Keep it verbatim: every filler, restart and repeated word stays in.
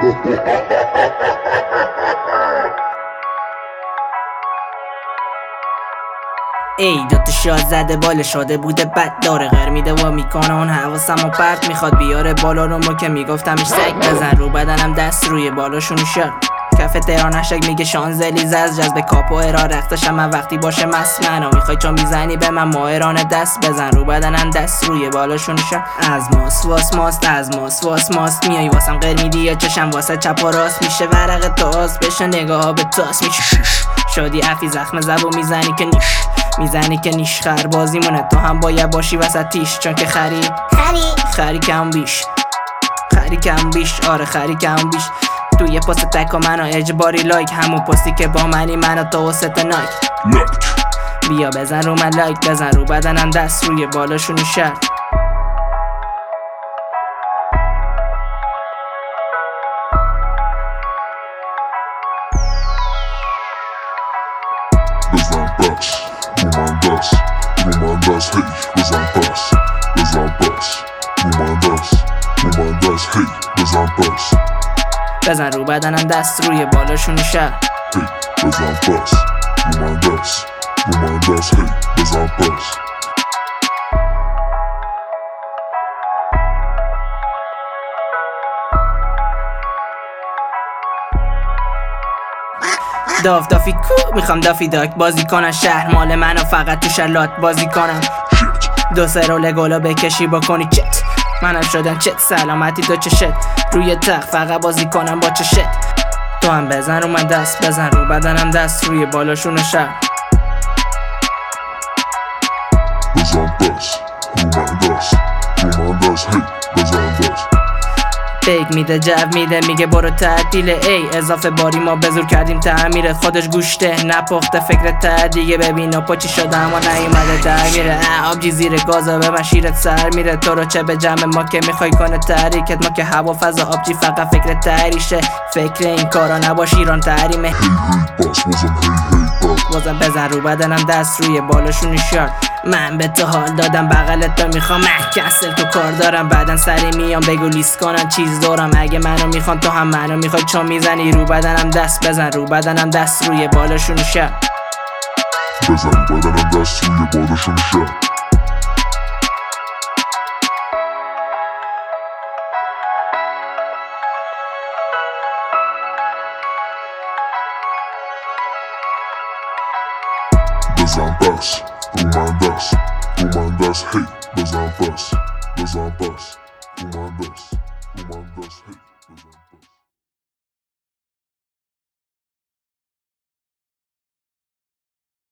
ای دوتا شاد زده بالا شده بوده بد داره غر میده و میکنه اون حواسمو پرت میخواد بیاره بالا رو ما که میگفتمش سگ بزن رو بدنم دست روی بالاشونو شد کف تهران نشک میگه شانزلیزه از جذب کاپو ارا رختشم من وقتی باشه مست منو میخوای چون میزنی به من ماهرانه دست بزن رو بدنم دست روی بالاشونو شد از ماست واس ماست از ماست واس ماست میای واسم غیر میدی یا چشم واسه چپ و راست میشه ورق تاس بشه نگاه ها به تاس میشه شادی افی زخم زبو میزنی که نیش میزنی که نیش خر بازی مونه تو هم باید باشی وسط تیش چون که خری خری خری کم بیش خری کم بیش آره خری کم بیش تو یه پست تک و منو اجباری لایک همون پستی که با منی منو تو و ست نایک بیا بزن رو من لایک بزن رو بدنم دست روی بالاشونو شد بزن پس رو من دست رو من دست هی بزن پس بزن پس رو من دست رو من دست هی بزن پس بزن رو بدنم دست روی بالاشونو شد هی بزن پس رو من دست رو من دست هی بزن پس داف دافی کو میخوام دافی داک بازی کنن شهر مال منو فقط تو شلات بازی کنم دو سه رول گلا بکشی بکنی چت منم شدم چت سلامتی دو چشت روی تخت فقط بازی کنم با چشت تو هم بزن رو من دست بزن رو بدنم دست روی بالاشونو شد بزن پس رو من دست رو من دست هی بزن پس بیگ میده جو میده میگه برو تعطیله ای اضافه باری ما بزور کردیم تعمیرت خودش گوشته نپخته فکر ته دیگه ببین و پاچی شده اما نیومده در میره آبجی زیر گازا به من شیرت سر میره تو رو چه به جمع ما که میخوای کنه تحریکت ما که هوا فضا آبجی فقط فکر تحریشه فکر این کارا نباش ایران تحریمه هی هی پس بزن هی هی پس بازم بزن رو بدنم دست روی بالاشونو شد من به تو حال دادم بغلت تو میخوام محکسل تو کار دارم بعدن سری میام بگو لیست کنم چیز دارم اگه منو میخوان تو هم منو میخوای چون میزنی رو بدنم دست بزن رو بدنم دست روی بالاشونو شد بزن رو بدنم دست روی بالاشونو شد بزن پس رو من دست رو من دست هی بزن پس بزن پس رو من دست رو من دست هی بزن پس